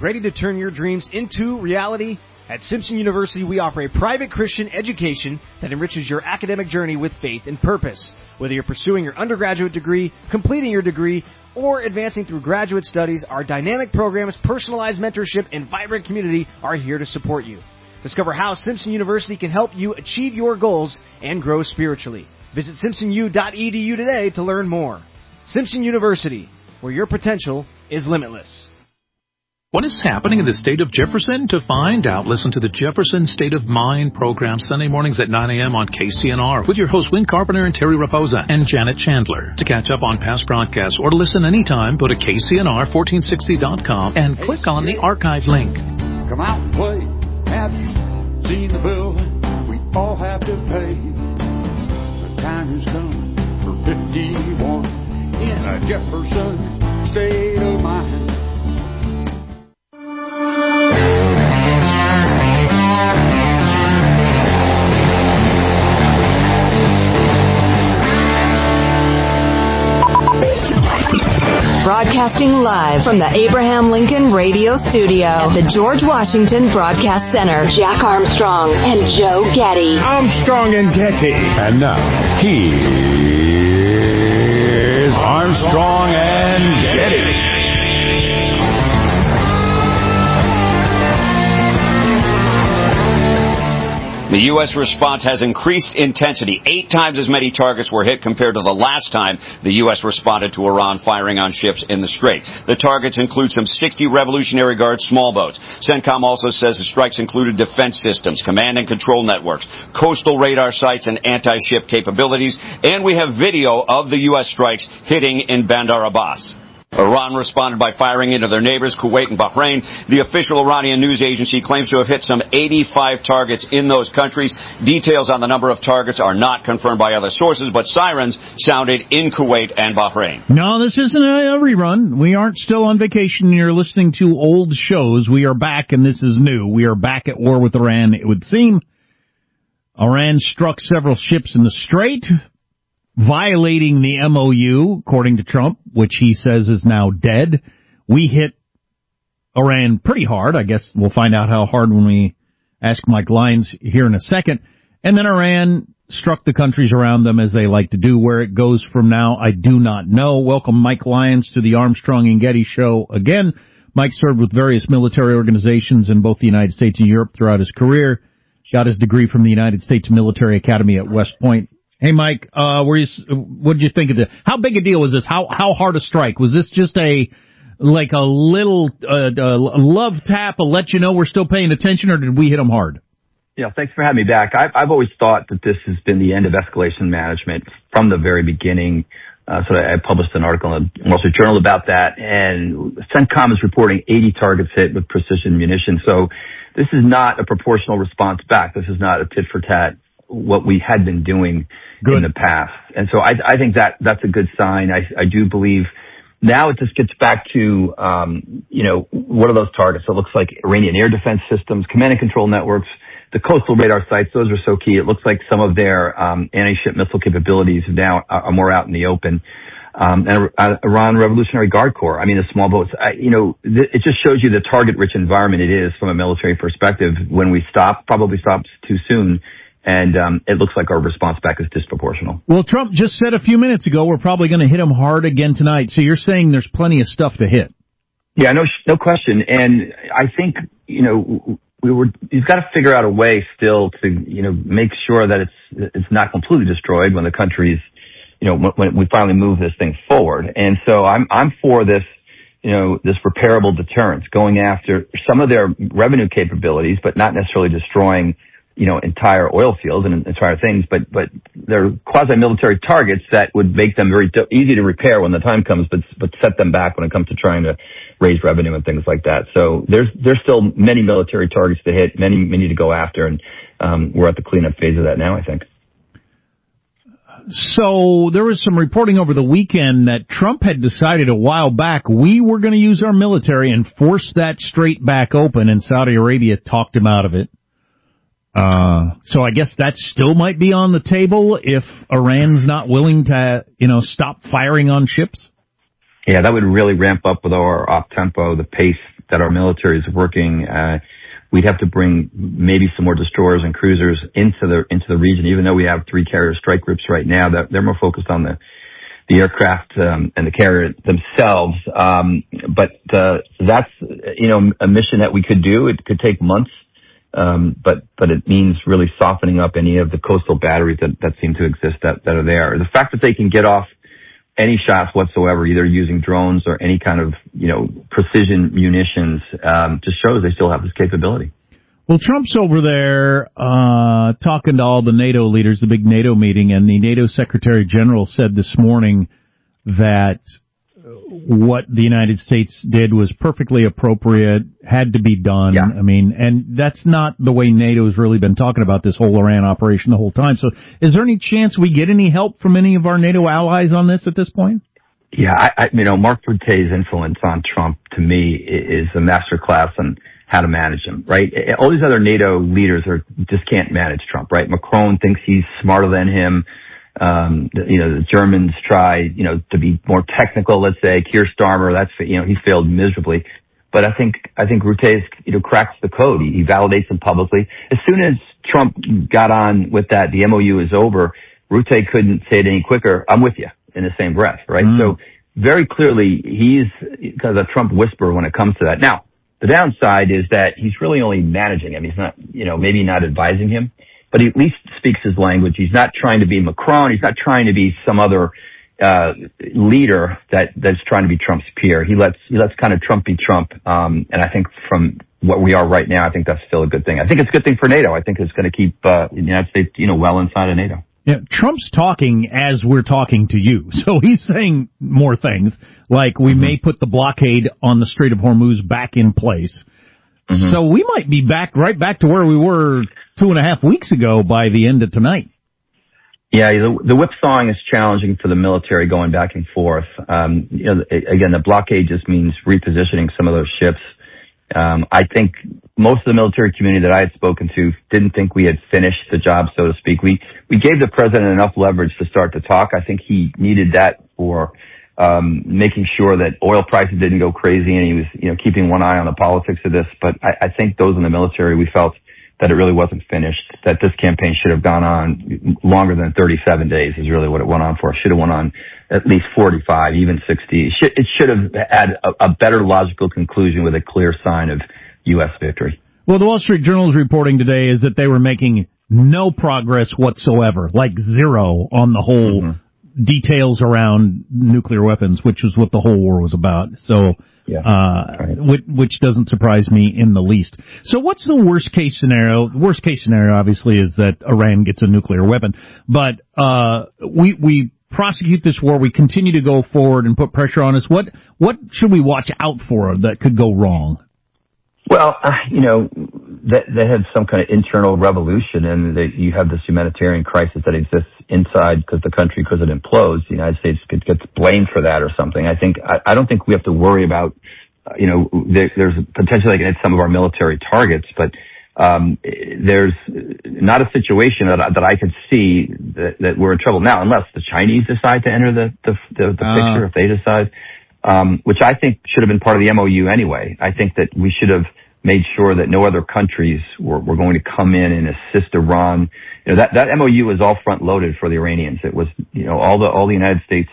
Ready to turn your dreams into reality? At Simpson University, we offer a private Christian education that enriches your academic journey with faith and purpose. Whether you're pursuing your undergraduate degree, completing your degree, or advancing through graduate studies, our dynamic programs, personalized mentorship, and vibrant community are here to support you. Discover how Simpson University can help you achieve your goals and grow spiritually. Visit simpsonu.edu today to learn more. Simpson University, where your potential is limitless. What is happening in the state of Jefferson? To find out, listen to the Jefferson State of Mind program Sunday mornings at 9 a.m. on KCNR with your hosts Win Carpenter and Terry Raposa and Janet Chandler. To catch up on past broadcasts or to listen anytime, go to KCNR1460.com and click on the archive link. Come out and play. Have you seen the bill we all have to pay? The time has come for 51 in a Jefferson State of Mind. Broadcasting live from the Abraham Lincoln Radio Studio at the George Washington Broadcast Center. Jack Armstrong and Joe Getty. Armstrong and Getty. And now, here's Armstrong and Getty. The U.S. response has increased intensity. 8 times as many targets were hit compared to the last time the U.S. responded to Iran firing on ships in the Strait. The targets include some 60 Revolutionary Guard small boats. CENTCOM also says the strikes included defense systems, command and control networks, coastal radar sites, and anti-ship capabilities. And we have video of the U.S. strikes hitting in Bandar Abbas. Iran responded by firing into their neighbors, Kuwait and Bahrain. The official Iranian news agency claims to have hit some 85 targets in those countries. Details on the number of targets are not confirmed by other sources, but sirens sounded in Kuwait and Bahrain. No, this isn't a rerun. We aren't still on vacation. You're listening to old shows. We are back, and this is new. We are back at war with Iran, it would seem. Iran struck several ships in the Strait, violating the MOU, according to Trump, which he says is now dead. We hit Iran pretty hard. I guess we'll find out how hard when we ask Mike Lyons here in a second. And then Iran struck the countries around them as they like to do. Where it goes from now, I do not know. Welcome, Mike Lyons, to the Armstrong and Getty Show again. Mike served with various military organizations in both the United States and Europe throughout his career. Got his degree from the United States Military Academy at West Point. Hey, Mike, what did you think of this? How big a deal was this? How hard a strike? Was this just a little love tap, a let you know we're still paying attention, or did we hit them hard? Yeah, thanks for having me back. I've always thought that this has been the end of escalation management from the very beginning. So I published an article in the Wall Street Journal about that, and CENTCOM is reporting 80 targets hit with precision munition. So this is not a proportional response back. This is not a tit for tat, what we had been doing in the past. And so I think that's a good sign. I do believe now it just gets back to, what are those targets? So it looks like Iranian air defense systems, command and control networks, the coastal radar sites. Those are so key. It looks like some of their anti-ship missile capabilities now are more out in the open. And Iran Revolutionary Guard Corps. I mean, the small boats. It just shows you the target-rich environment it is from a military perspective. When we probably stopped too soon. And it looks like our response back is disproportional. Well, Trump just said a few minutes ago we're probably going to hit him hard again tonight. So you're saying there's plenty of stuff to hit. Yeah, no question. And I think, you've got to figure out a way still to, make sure that it's not completely destroyed when the country's, when we finally move this thing forward. And so I'm for this, this repairable deterrence, going after some of their revenue capabilities, but not necessarily destroying entire oil fields and entire things, but they're quasi-military targets that would make them very easy to repair when the time comes, but set them back when it comes to trying to raise revenue and things like that. So there's still many military targets to hit, many to go after, and we're at the cleanup phase of that now, I think. So there was some reporting over the weekend that Trump had decided a while back we were going to use our military and force that strait back open, and Saudi Arabia talked him out of it. So I guess that still might be on the table if Iran's not willing to, stop firing on ships. Yeah, that would really ramp up with our op tempo, the pace that our military is working. We'd have to bring maybe some more destroyers and cruisers into the region, even though we have 3 carrier strike groups right now. That they're more focused on the aircraft and the carrier themselves. But that's a mission that we could do. It could take months, but it means really softening up any of the coastal batteries that seem to exist that are there. The fact that they can get off any shots whatsoever, either using drones or any kind of, precision munitions, just shows they still have this capability. Well, Trump's over there, talking to all the NATO leaders, the big NATO meeting, and the NATO Secretary General said this morning that what the United States did was perfectly appropriate, had to be done. Yeah. I mean, and that's not the way NATO's really been talking about this whole Iran operation the whole time. So is there any chance we get any help from any of our NATO allies on this at this point? Yeah, Mark Rutte's influence on Trump, to me, is a masterclass on how to manage him, right? All these other NATO leaders just can't manage Trump, right? Macron thinks he's smarter than him. The Germans try, to be more technical, let's say. Keir Starmer, he failed miserably. But I think Rutte, cracks the code. He validates them publicly. As soon as Trump got on with that, the MOU is over, Rutte couldn't say it any quicker. I'm with you, in the same breath, right? So very clearly, he's kind of a Trump whisperer when it comes to that. Now, the downside is that he's really only managing him. He's not, maybe not advising him, but he at least speaks his language. He's not trying to be Macron. He's not trying to be some other leader that's trying to be Trump's peer. He lets kind of Trump be Trump. And I think from what we are right now, I think that's still a good thing. I think it's a good thing for NATO. I think it's going to keep the United States, well inside of NATO. Yeah, Trump's talking as we're talking to you. So he's saying more things like we may put the blockade on the Strait of Hormuz back in place. So we might be right back to where we were 2.5 weeks ago by the end of tonight. Yeah, the whipsawing is challenging for the military going back and forth. Again, the blockade just means repositioning some of those ships. I think most of the military community that I had spoken to didn't think we had finished the job, so to speak. We gave the president enough leverage to start to talk. I think he needed that for making sure that oil prices didn't go crazy, and he was, keeping one eye on the politics of this. But I think those in the military, we felt that it really wasn't finished, that this campaign should have gone on longer than 37 days is really what it went on for. It should have went on at least 45, even 60. It should have had a better logical conclusion with a clear sign of U.S. victory. Well, the Wall Street Journal is reporting today is that they were making no progress whatsoever, like zero on the whole details around nuclear weapons, which is what the whole war was about. So, which doesn't surprise me in the least. So what's the worst case scenario? The worst case scenario, obviously, is that Iran gets a nuclear weapon. But, we prosecute this war. We continue to go forward and put pressure on us. What should we watch out for that could go wrong? Well, they had some kind of internal revolution, and you have this humanitarian crisis that exists inside because the country, because it implodes, the United States gets blamed for that or something. I don't think we have to worry about, there's potentially hit some of our military targets, but there's not a situation that I could see that we're in trouble now, unless the Chinese decide to enter the picture, if they decide. Which I think should have been part of the MOU anyway. I think that we should have made sure that no other countries were going to come in and assist Iran. That MOU was all front loaded for the Iranians. It was, all the United States,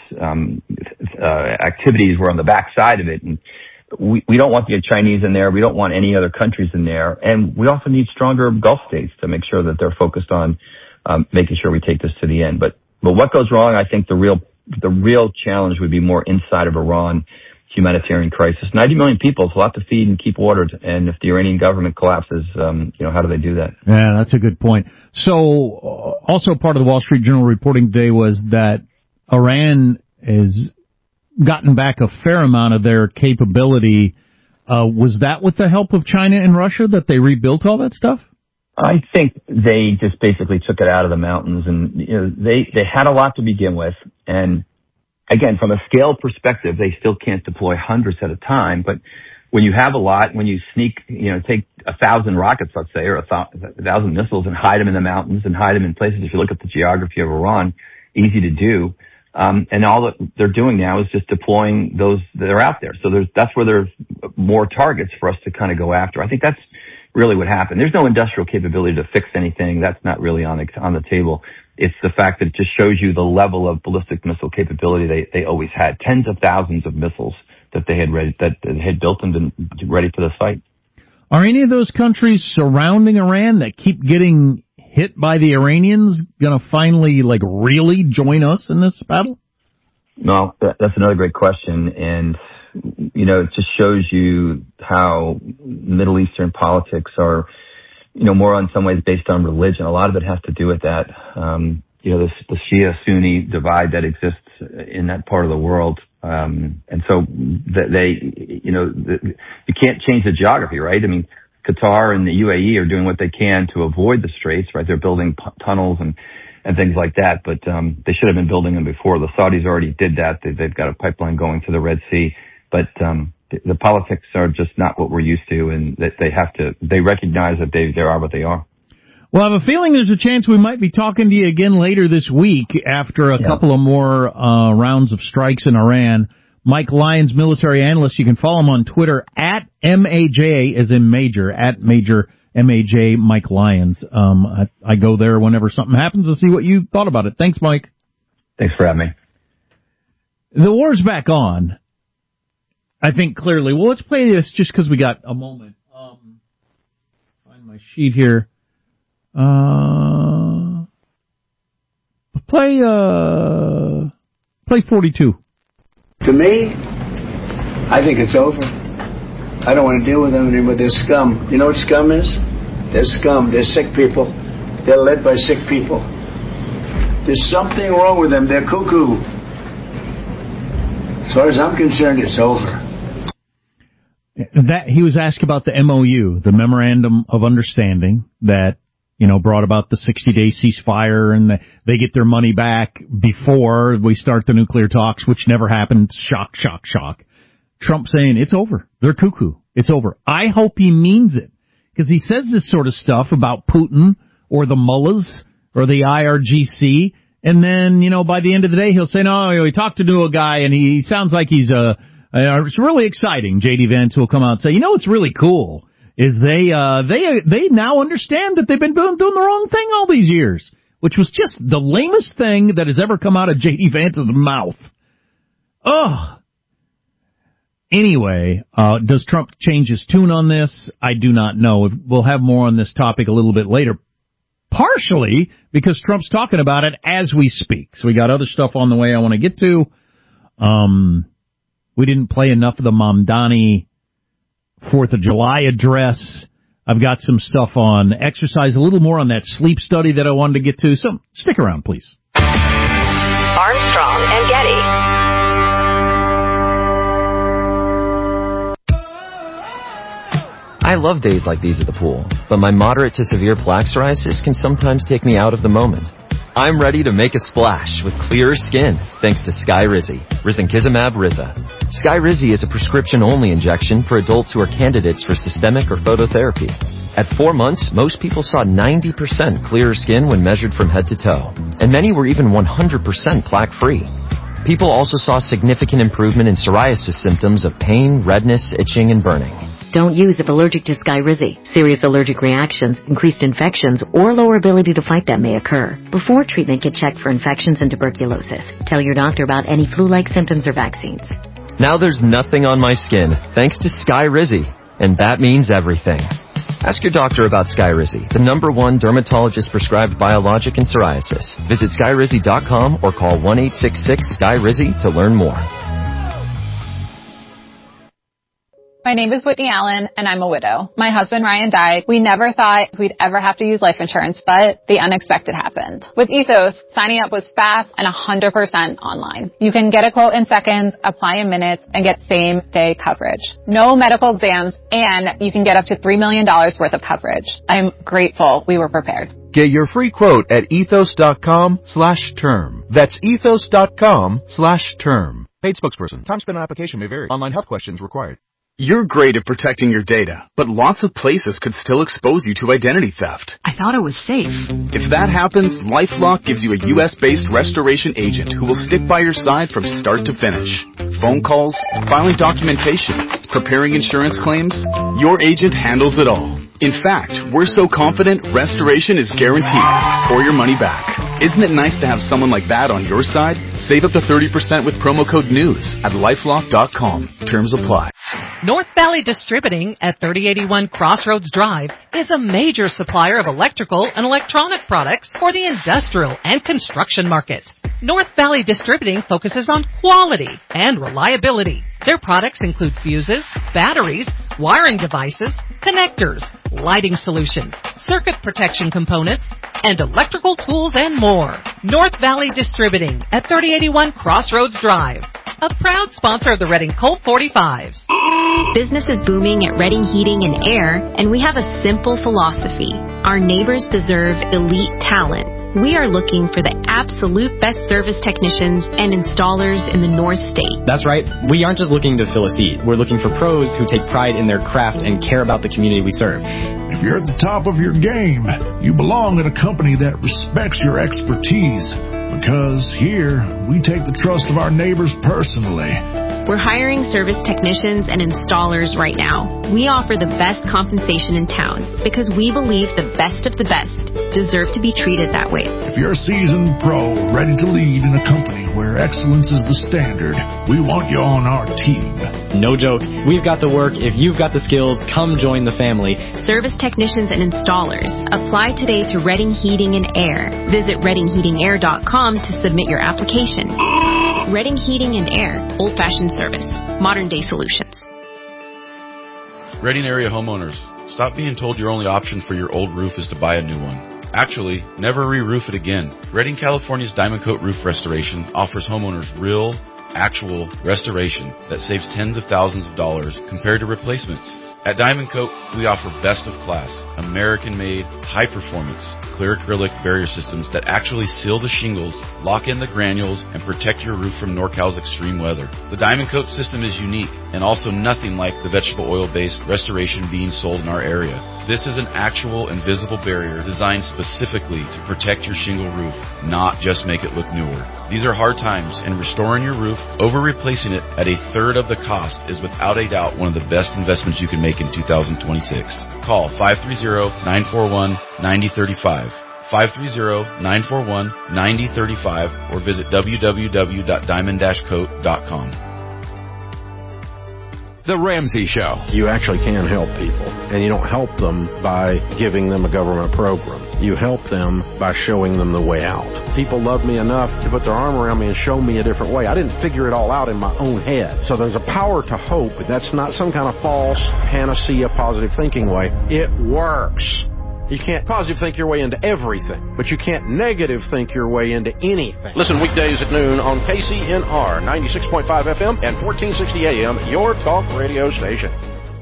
activities were on the back side of it. And we don't want the Chinese in there. We don't want any other countries in there. And we also need stronger Gulf states to make sure that they're focused on, making sure we take this to the end. But what goes wrong, I think the real challenge would be more inside of Iran, humanitarian crisis. 90 million people, it's a lot to feed and keep watered. And if the Iranian government collapses, how do they do that? Yeah, that's a good point. So also part of the Wall Street Journal reporting today was that Iran has gotten back a fair amount of their capability. Was that with the help of China and Russia that they rebuilt all that stuff? I think they just basically took it out of the mountains, and they had a lot to begin with. And again, from a scale perspective, they still can't deploy hundreds at a time. But when you have a lot, when you take 1,000 rockets, let's say, or 1,000 missiles and hide them in the mountains and hide them in places. If you look at the geography of Iran, easy to do. And all that they're doing now is just deploying those that are out there. So that's where there's more targets for us to kind of go after. I think that's really what happened. There's no industrial capability to fix anything. That's not really on the table. It's the fact that it just shows you the level of ballistic missile capability they always had. Tens of thousands of missiles that they had had built and been ready for the fight. Are any of those countries surrounding Iran that keep getting hit by the Iranians going to finally, really join us in this battle? No, that's another great question. And, it just shows you how Middle Eastern politics are, more in some ways based on religion. A lot of it has to do with that. The Shia-Sunni divide that exists in that part of the world. And so you can't change the geography, right? I mean, Qatar and the UAE are doing what they can to avoid the straits, right? They're building tunnels and things like that, but they should have been building them before. The Saudis already did that. They've got a pipeline going to the Red Sea, but the politics are just not what we're used to, and that they recognize that they are what they are. Well, I have a feeling there's a chance we might be talking to you again later this week after a couple of more rounds of strikes in Iran. Mike Lyons, military analyst. You can follow him on Twitter at MAJ, as in Major, at Major MAJ Mike Lyons. I go there whenever something happens to see what you thought about it. Thanks, Mike. Thanks for having me. The war's back on, I think, clearly. Well, let's play this just because we got a moment. Find my sheet here. Play 42. To me, I think it's over. I don't want to deal with them anymore. They're scum. You know what scum is? They're scum. They're sick people. They're led by sick people. There's something wrong with them. They're cuckoo. As far as I'm concerned, it's over. That he was asked about the MOU, the Memorandum of Understanding that, brought about the 60-day ceasefire, and they get their money back before we start the nuclear talks, which never happened. Shock, shock, shock. Trump saying it's over. They're cuckoo. It's over. I hope he means it, because he says this sort of stuff about Putin or the mullahs or the IRGC, and then, by the end of the day, he'll say, no, he talked to a guy, and he sounds like he's it's really exciting. J.D. Vance will come out and say, it's really cool is they now understand that they've been doing the wrong thing all these years, which was just the lamest thing that has ever come out of J.D. Vance's mouth. Ugh. Anyway, does Trump change his tune on this? I do not know. We'll have more on this topic a little bit later, partially because Trump's talking about it as we speak. So we got other stuff on the way I want to get to. We didn't play enough of the Mamdani 4th of July address. I've got some stuff on exercise, a little more on that sleep study that I wanted to get to. So stick around, please. Armstrong and Getty. I love days like these at the pool, but my moderate to severe plaque psoriasis can sometimes take me out of the moment. I'm ready to make a splash with clearer skin thanks to Skyrizi, risankizumab Riza. Skyrizi is a prescription-only injection for adults who are candidates for systemic or phototherapy. At 4 months, most people saw 90% clearer skin when measured from head to toe, and many were even 100% plaque-free. People also saw significant improvement in psoriasis symptoms of pain, redness, itching, and burning. Don't use if allergic to Skyrizi. Serious allergic reactions, increased infections, or lower ability to fight them may occur. Before treatment, get checked for infections and tuberculosis. Tell your doctor about any flu-like symptoms or vaccines. Now there's nothing on my skin, thanks to Skyrizi, and that means everything. Ask your doctor about Skyrizi, the #1 dermatologist-prescribed biologic in psoriasis. Visit Skyrizi.com or call 1-866-SKYRIZI to learn more. My name is Whitney Allen, and I'm a widow. My husband, Ryan, died. We never thought we'd ever have to use life insurance, but the unexpected happened. With Ethos, signing up was fast and 100% online. You can get a quote in seconds, apply in minutes, and get same-day coverage. No medical exams, and you can get up to $3 million worth of coverage. I'm grateful we were prepared. Get your free quote at ethos.com/term. That's ethos.com/term. Paid spokesperson. Time spent on application may vary. Online health questions required. You're great at protecting your data, but lots of places could still expose you to identity theft. I thought it was safe. If that happens, LifeLock gives you a U.S.-based restoration agent who will stick by your side from start to finish. Phone calls, filing documentation, preparing insurance claims, your agent handles it all. In fact, we're so confident restoration is guaranteed or your money back. Isn't it nice to have someone like that on your side? Save up to 30% with promo code NEWS at LifeLock.com. Terms apply. North Valley Distributing at 3081 Crossroads Drive is a major supplier of electrical and electronic products for the industrial and construction market. North Valley Distributing focuses on quality and reliability. Their products include fuses, batteries, wiring devices, connectors, lighting solutions, circuit protection components, and electrical tools and more. North Valley Distributing at 3081 Crossroads Drive, a proud sponsor of the Reading Colt 45s. Business is booming at Reading Heating and Air, and we have a simple philosophy. Our neighbors deserve elite talent. We are looking for the absolute best service technicians and installers in the North State. That's right. We aren't just looking to fill a seat. We're looking for pros who take pride in their craft and care about the community we serve. If you're at the top of your game, you belong at a company that respects your expertise. Because here, we take the trust of our neighbors personally. We're hiring service technicians and installers right now. We offer the best compensation in town because we believe the best of the best deserve to be treated that way. If you're a seasoned pro ready to lead in a company where excellence is the standard, we want you on our team. No joke. We've got the work. If you've got the skills, come join the family. Service technicians and installers. Apply today to Reading Heating and Air. Visit ReadingHeatingAir.com to submit your application. Reading Heating and Air. Old-fashioned service. Modern-day solutions. Reading area homeowners, stop being told your only option for your old roof is to buy a new one. Actually, never re-roof it again. Reading, California's Diamond Coat Roof Restoration offers homeowners real, actual restoration that saves tens of thousands of dollars compared to replacements. At Diamond Coat, we offer best of class, American-made, high-performance, clear acrylic barrier systems that actually seal the shingles, lock in the granules, and protect your roof from NorCal's extreme weather. The Diamond Coat system is unique and also nothing like the vegetable oil-based restoration being sold in our area. This is an actual invisible barrier designed specifically to protect your shingle roof, not just make it look newer. These are hard times, and restoring your roof over replacing it at a third of the cost is without a doubt one of the best investments you can make in 2026. Call 530-941-9035. 530-941-9035 or visit www.diamond-coat.com. The Ramsey Show. You actually can help people, and you don't help them by giving them a government program. You help them by showing them the way out. People love me enough to put their arm around me and show me a different way. I didn't figure it all out in my own head. So there's a power to hope. That's not some kind of false panacea positive thinking way. It works. You can't positive think your way into everything, but you can't negative think your way into anything. Listen weekdays at noon on KCNR 96.5 FM and 1460 AM, your talk radio station.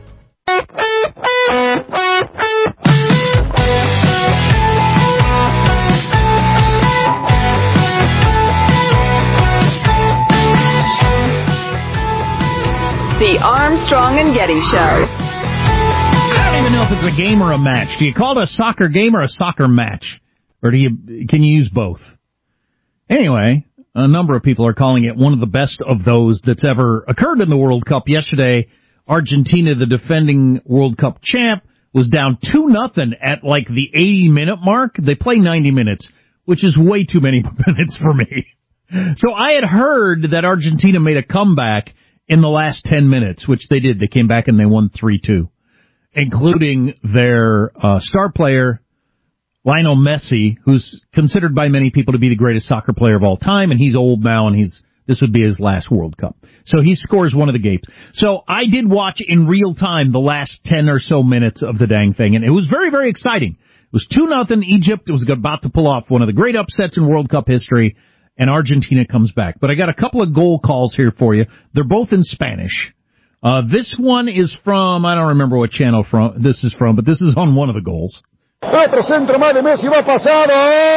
The Armstrong and Getty Show. I don't even know if it's a game or a match. Do you call it a soccer game or a soccer match? Or can you use both? Anyway, a number of people are calling it one of the best of those that's ever occurred in the World Cup. Yesterday, Argentina, the defending World Cup champ, was down 2-0 at like the 80-minute mark. They play 90 minutes, which is way too many minutes for me. So I had heard that Argentina made a comeback in the last 10 minutes, which they did. They came back and they won 3-2. Including their star player, Lionel Messi, who's considered by many people to be the greatest soccer player of all time, and he's old now, and this would be his last World Cup. So he scores one of the games. So I did watch in real time the last 10 or so minutes of the dang thing, and it was very, very exciting. It was 2-0 Egypt. It was about to pull off one of the great upsets in World Cup history, and Argentina comes back. But I got a couple of goal calls here for you. They're both in Spanish. This one is from, I don't remember what channel this is from, but this is on one of the goals. Otro centro más de Messi, va pasado.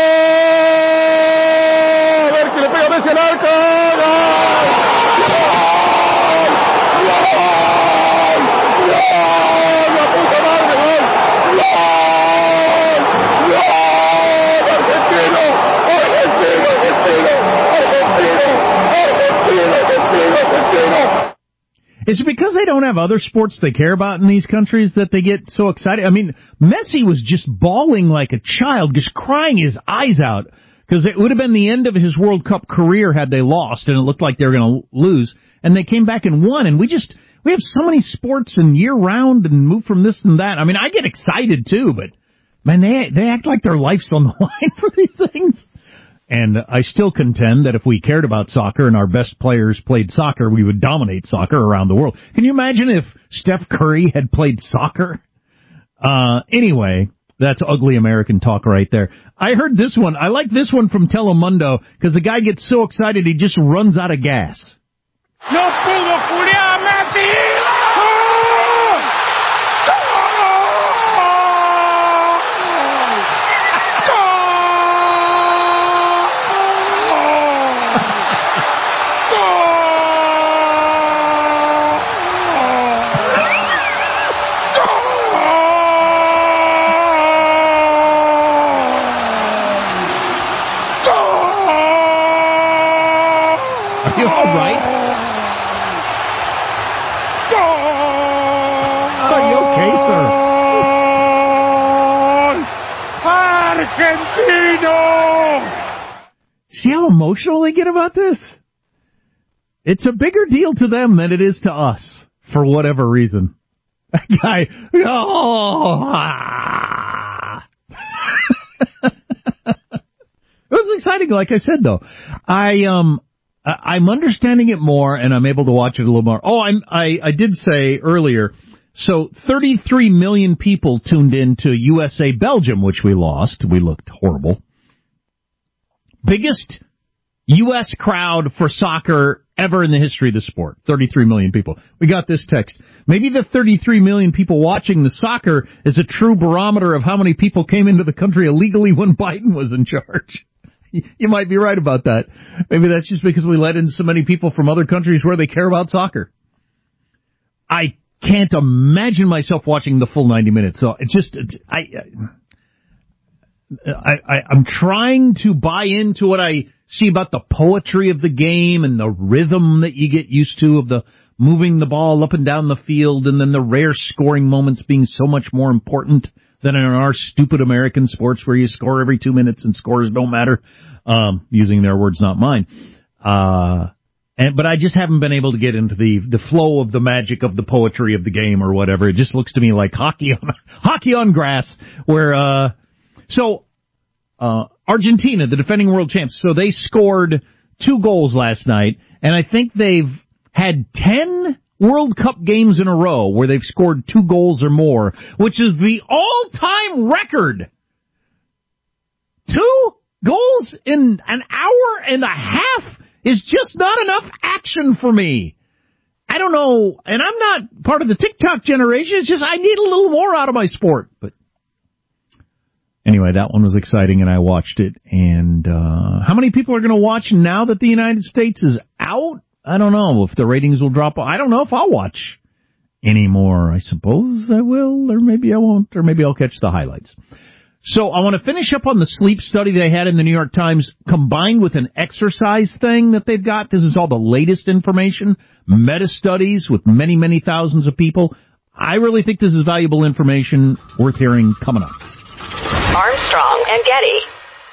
A ver que le pega Messi al arco. ¡Gol! ¡Gol! ¡La puta madre, gol! ¡Gol! ¡Gol! ¡Argentino! ¡Argentino! Is it because they don't have other sports they care about in these countries that they get so excited? I mean, Messi was just bawling like a child, just crying his eyes out, because it would have been the end of his World Cup career had they lost, and it looked like they were going to lose, and they came back and won, and we have so many sports and year-round and move from this and that. I mean, I get excited too, but, man, they act like their life's on the line for these things. And I still contend that if we cared about soccer and our best players played soccer, we would dominate soccer around the world. Can you imagine if Steph Curry had played soccer? Anyway, that's ugly American talk right there. I heard this one. I like this one from Telemundo because the guy gets so excited he just runs out of gas. No pudo Julián Messi. Are you all right? Are you okay, sir? Argentino! See how emotional they get about this? It's a bigger deal to them than it is to us, for whatever reason. That guy, It was exciting, like I said, though. I'm understanding it more, and I'm able to watch it a little more. Oh, I did say earlier, so 33 million people tuned in to USA-Belgium, which we lost. We looked horrible. Biggest U.S. crowd for soccer ever in the history of the sport. 33 million people. We got this text. Maybe the 33 million people watching the soccer is a true barometer of how many people came into the country illegally when Biden was in charge. You might be right about that. Maybe that's just because we let in so many people from other countries where they care about soccer. I can't imagine myself watching the full 90 minutes. So it's just, I'm trying to buy into what I see about the poetry of the game and the rhythm that you get used to of the moving the ball up and down the field, and then the rare scoring moments being so much more important than in our stupid American sports where you score every 2 minutes and scores don't matter. Using their words, not mine. But I just haven't been able to get into the flow of the magic of the poetry of the game or whatever. It just looks to me like hockey on grass where, Argentina, the defending world champs, so they scored 2 goals last night, and I think they've had 10 World Cup games in a row where they've scored 2 goals or more, which is the all-time record. 2 goals in an hour and a half is just not enough action for me. I don't know, and I'm not part of the TikTok generation. It's just I need a little more out of my sport. But anyway, that one was exciting, and I watched it. And how many people are going to watch now that the United States is out? I don't know if the ratings will drop. I don't know if I'll watch anymore. I suppose I will, or maybe I won't, or maybe I'll catch the highlights. So I want to finish up on the sleep study they had in the New York Times, combined with an exercise thing that they've got. This is all the latest information, meta-studies with many, many thousands of people. I really think this is valuable information worth hearing coming up. Armstrong and Getty.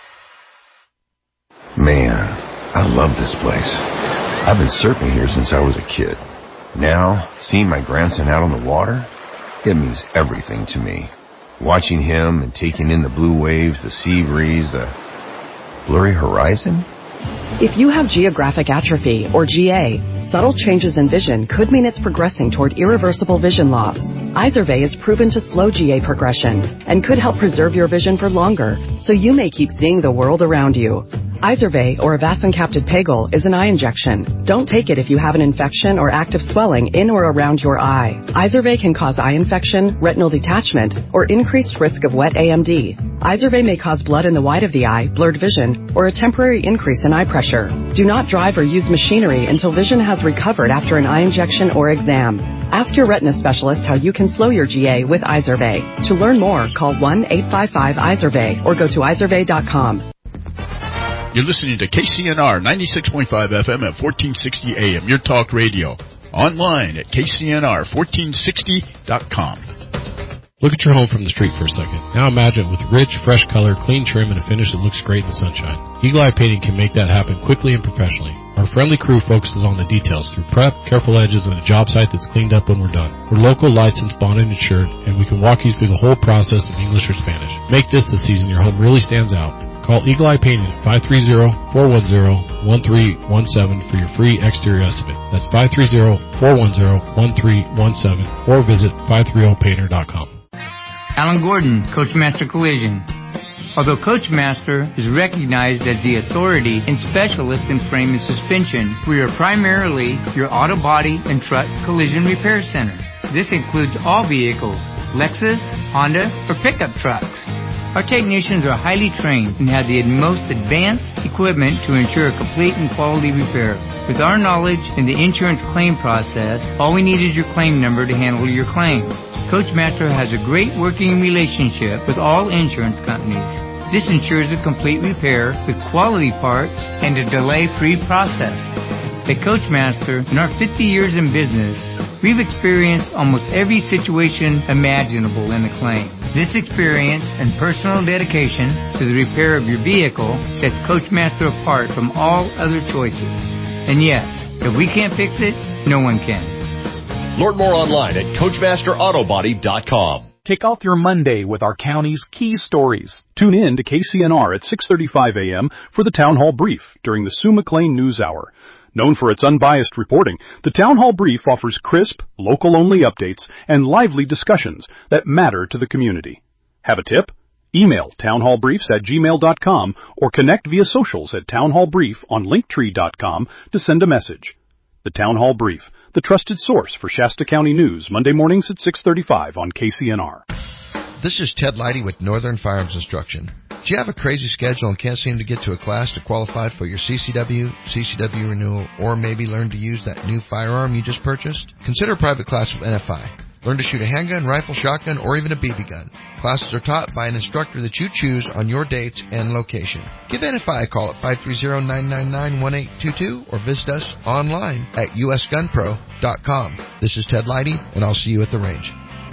Man, I love this place. I've been surfing here since I was a kid. Now, seeing my grandson out on the water, it means everything to me. Watching him and taking in the blue waves, the sea breeze, the blurry horizon. If you have geographic atrophy, or GA, subtle changes in vision could mean it's progressing toward irreversible vision loss. Izervay is proven to slow GA progression and could help preserve your vision for longer, so you may keep seeing the world around you. Izervay, or avacincaptad pegol, is an eye injection. Don't take it if you have an infection or active swelling in or around your eye. Izervay can cause eye infection, retinal detachment, or increased risk of wet AMD. Izervay may cause blood in the white of the eye, blurred vision, or a temporary increase in eye pressure. Do not drive or use machinery until vision has recovered after an eye injection or exam. Ask your retina specialist how you can slow your GA with Izervay. To learn more, call 1-855-IZERVAY or go to izervay.com. You're listening to KCNR 96.5 FM at 1460 AM, your talk radio. Online at KCNR1460.com. Look at your home from the street for a second. Now imagine it with rich, fresh color, clean trim, and a finish that looks great in the sunshine. Eagle Eye Painting can make that happen quickly and professionally. Our friendly crew focuses on the details through prep, careful edges, and a job site that's cleaned up when we're done. We're local, licensed, bonded, and insured, and we can walk you through the whole process in English or Spanish. Make this the season your home really stands out. Call Eagle Eye Painting at 530-410-1317 for your free exterior estimate. That's 530-410-1317 or visit 530painter.com. Alan Gordon, Coachmaster Collision. Although Coachmaster is recognized as the authority and specialist in frame and suspension, we are primarily your auto body and truck collision repair center. This includes all vehicles, Lexus, Honda, or pickup trucks. Our technicians are highly trained and have the most advanced equipment to ensure a complete and quality repair. With our knowledge in the insurance claim process, all we need is your claim number to handle your claim. Coachmaster has a great working relationship with all insurance companies. This ensures a complete repair with quality parts and a delay-free process. At Coachmaster, in our 50 years in business, we've experienced almost every situation imaginable in a claim. This experience and personal dedication to the repair of your vehicle sets Coachmaster apart from all other choices. And yes, if we can't fix it, no one can. Learn more online at CoachmasterAutobody.com. Kick off your Monday with our county's key stories. Tune in to KCNR at 6:35 a.m. for the Town Hall Brief during the Sue McLean News Hour. Known for its unbiased reporting, the Town Hall Brief offers crisp, local-only updates and lively discussions that matter to the community. Have a tip? Email townhallbriefs@gmail.com or connect via socials at townhallbrief on linktree.com to send a message. The Town Hall Brief, the trusted source for Shasta County news, Monday mornings at 6:35 on KCNR. This is Ted Leidy with Northern Firearms Instruction. Do you have a crazy schedule and can't seem to get to a class to qualify for your CCW renewal, or maybe learn to use that new firearm you just purchased? Consider a private class with NFI. Learn to shoot a handgun, rifle, shotgun, or even a BB gun. Classes are taught by an instructor that you choose on your dates and location. Give NFI a call at 530-999-1822 or visit us online at usgunpro.com. This is Ted Leidy, and I'll see you at the range.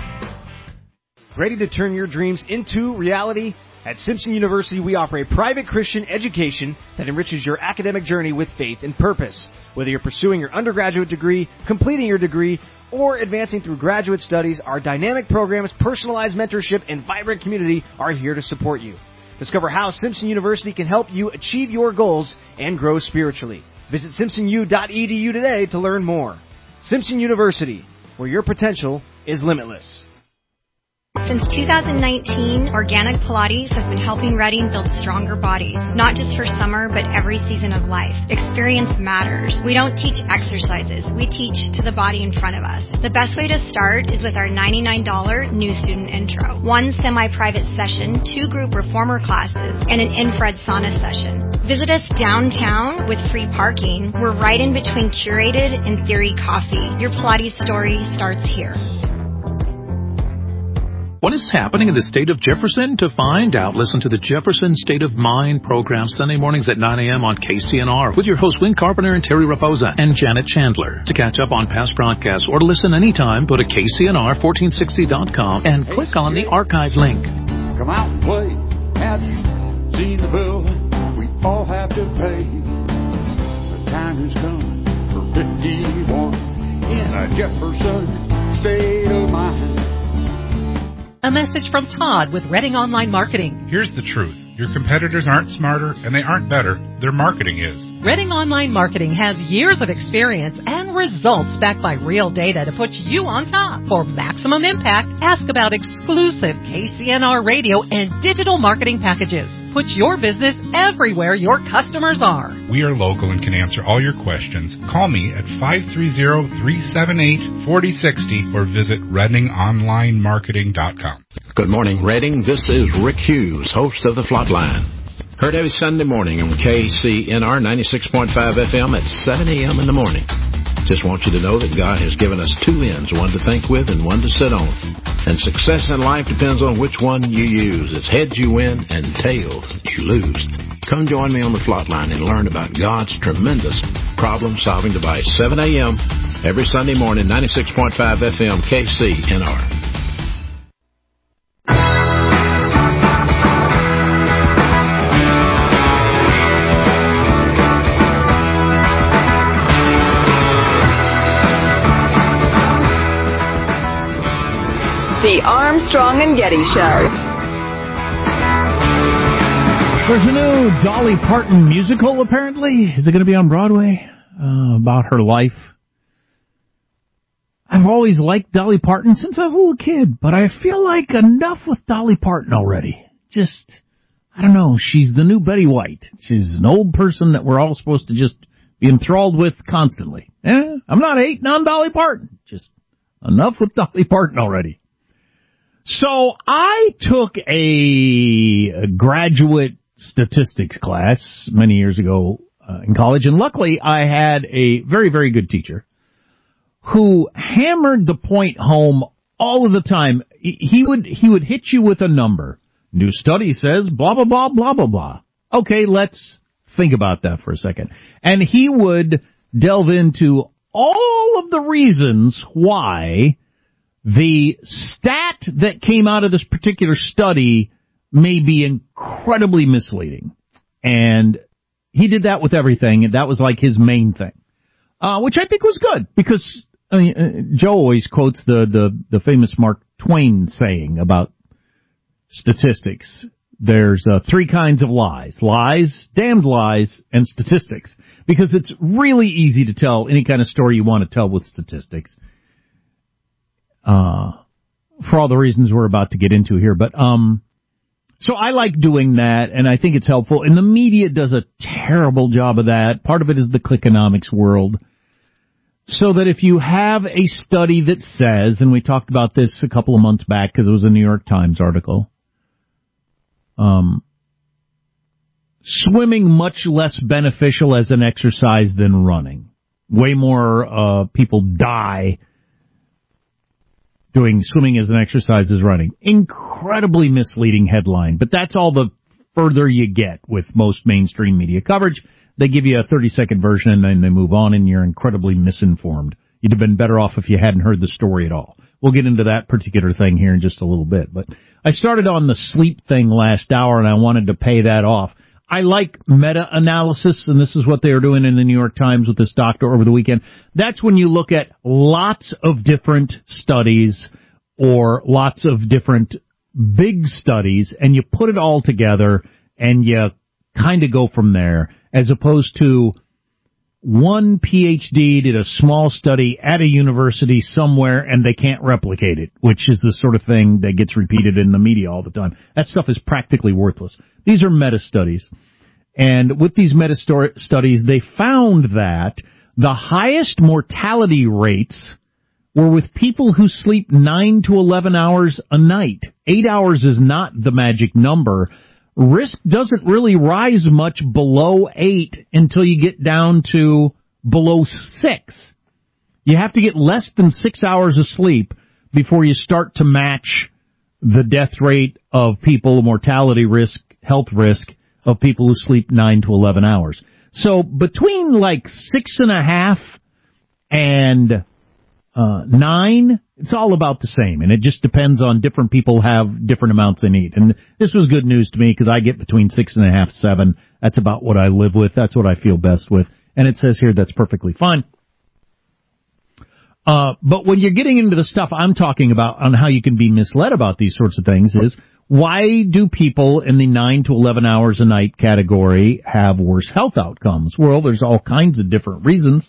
Ready to turn your dreams into reality? At Simpson University, we offer a private Christian education that enriches your academic journey with faith and purpose. Whether you're pursuing your undergraduate degree, completing your degree, or advancing through graduate studies, our dynamic programs, personalized mentorship, and vibrant community are here to support you. Discover how Simpson University can help you achieve your goals and grow spiritually. Visit simpsonu.edu today to learn more. Simpson University, where your potential is limitless. Since 2019, Organic Pilates has been helping Reading build stronger bodies, not just for summer, but every season of life. Experience matters. We don't teach exercises. We teach to the body in front of us. The best way to start is with our $99 new student intro. 1 semi-private session, 2 group reformer classes, and an infrared sauna session. Visit us downtown with free parking. We're right in between Curated and Theory Coffee. Your Pilates story starts here. What is happening in the state of Jefferson? To find out, listen to the Jefferson State of Mind program Sunday mornings at 9 a.m. on KCNR with your hosts Win Carpenter and Terry Raposa and Janet Chandler. To catch up on past broadcasts or to listen anytime, go to KCNR1460.com and click on the archive link. Come out and play. Have you seen the bill we all have to pay? The time has come for 51 in a Jefferson State of Mind. A message from Todd with Reading Online Marketing. Here's the truth. Your competitors aren't smarter and they aren't better. Their marketing is. Reading Online Marketing has years of experience and results backed by real data to put you on top. For maximum impact, ask about exclusive KCNR radio and digital marketing packages. Put your business everywhere your customers are. We are local and can answer all your questions. Call me at 530-378-4060 or visit ReadingOnlineMarketing.com. Good morning, Reading. This is Rick Hughes, host of The Flatline. Heard every Sunday morning on KCNR 96.5 FM at 7 a.m. in the morning. Just want you to know that God has given us two ends, one to think with and one to sit on. And success in life depends on which one you use. It's heads you win and tails you lose. Come join me on the Flatline and learn about God's tremendous problem-solving device. 7 a.m. every Sunday morning, 96.5 FM, KCNR. The Armstrong and Getty Show. There's a new Dolly Parton musical, apparently. Is it going to be on Broadway? About her life. I've always liked Dolly Parton since I was a little kid, but I feel like enough with Dolly Parton already. Just, I don't know, she's the new Betty White. She's an old person that we're all supposed to just be enthralled with constantly. I'm not hating on Dolly Parton. Just enough with Dolly Parton already. So I took a graduate statistics class many years ago in college, and luckily I had a very, very good teacher who hammered the point home all of the time. He would hit you with a number. New study says blah, blah, blah, blah, blah, blah. Okay, let's think about that for a second. And he would delve into all of the reasons why the stat that came out of this particular study may be incredibly misleading. And he did that with everything, and that was like his main thing, which I think was good, because Joe always quotes the famous Mark Twain saying about statistics. There's three kinds of lies: lies, damned lies, and statistics, because it's really easy to tell any kind of story you want to tell with statistics. For all the reasons we're about to get into here. But, so I like doing that, and I think it's helpful. And the media does a terrible job of that. Part of it is the clickonomics world. So that if you have a study that says, and we talked about this a couple of months back because it was a New York Times article, swimming much less beneficial as an exercise than running. Way more, people die doing swimming as an exercise as running. Incredibly misleading headline, but that's all the further you get with most mainstream media coverage. They give you a 30-second version and then they move on, and you're incredibly misinformed. You'd have been better off if you hadn't heard the story at all. We'll get into that particular thing here in just a little bit, but I started on the sleep thing last hour and I wanted to pay that off. I like meta-analysis, and this is what they were doing in the New York Times with this doctor over the weekend. That's when you look at lots of different studies or lots of different big studies, and you put it all together, and you kind of go from there, as opposed to one PhD did a small study at a university somewhere, and they can't replicate it, which is the sort of thing that gets repeated in the media all the time. That stuff is practically worthless. These are meta-studies. And with these meta-studies, they found that the highest mortality rates were with people who sleep 9 to 11 hours a night. 8 hours is not the magic number. Risk doesn't really rise much below 8 until you get down to below 6. You have to get less than 6 hours of sleep before you start to match the death rate of people, mortality risk, health risk of people who sleep 9 to 11 hours. So between like 6.5 and 9, it's all about the same, and it just depends on different people have different amounts they need. And this was good news to me because I get between 6.5, 7. That's about what I live with. That's what I feel best with. And it says here that's perfectly fine. But when you're getting into the stuff I'm talking about on how you can be misled about these sorts of things is, why do people in the 9 to 11 hours a night category have worse health outcomes? Well, there's all kinds of different reasons.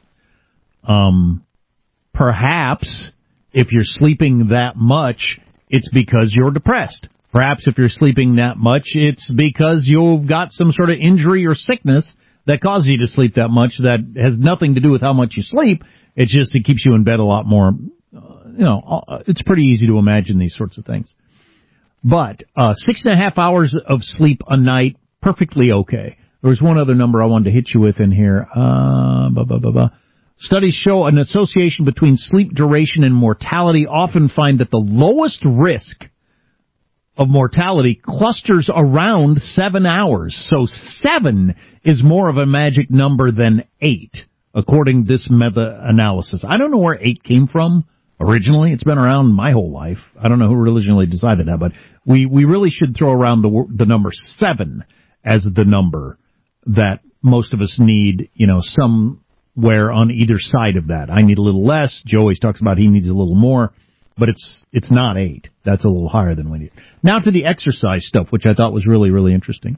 Perhaps if you're sleeping that much, it's because you're depressed. Perhaps if you're sleeping that much, it's because you've got some sort of injury or sickness that causes you to sleep that much that has nothing to do with how much you sleep. It's just it keeps you in bed a lot more. It's pretty easy to imagine these sorts of things. But 6.5 hours of sleep a night, perfectly okay. There was one other number I wanted to hit you with in here. Studies show an association between sleep duration and mortality, often find that the lowest risk of mortality clusters around 7 hours. So 7 is more of a magic number than 8, according to this meta-analysis. I don't know where 8 came from originally. It's been around my whole life. I don't know who originally decided that, but we really should throw around the number 7 as the number that most of us need, somewhere on either side of that. I need a little less. Joe always talks about he needs a little more. But it's not 8. That's a little higher than we need. Now to the exercise stuff, which I thought was really, really interesting.